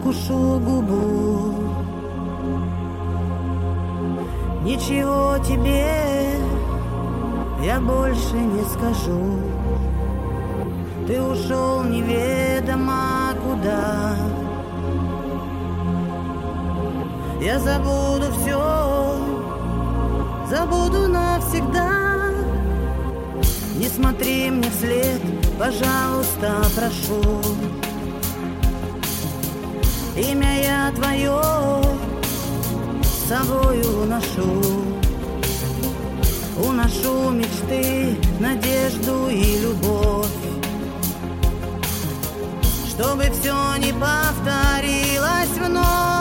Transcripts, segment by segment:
закушу губу. Ничего тебе я больше не скажу. Ты ушел неведомо куда. Я забуду все, забуду навсегда. Не смотри мне вслед, пожалуйста, прошу. Имя я твое с собою ношу. Уношу мечты, надежду и любовь, чтобы все не повторилось вновь.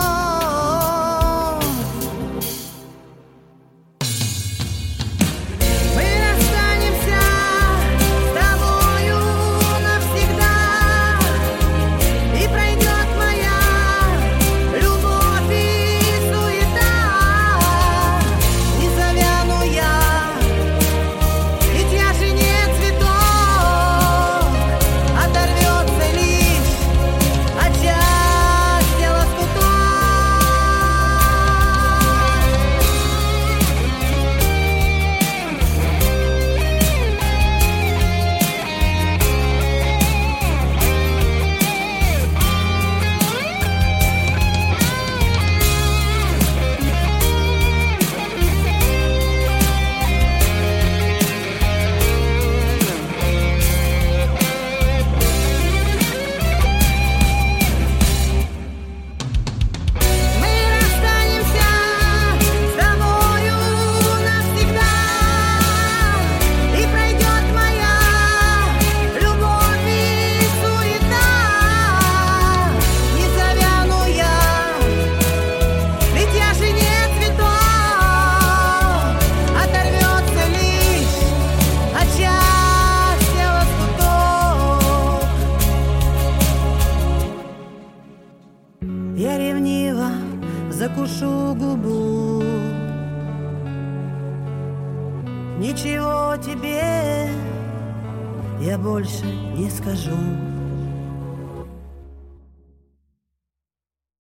Я ревниво закушу губу. Ничего тебе я больше не скажу.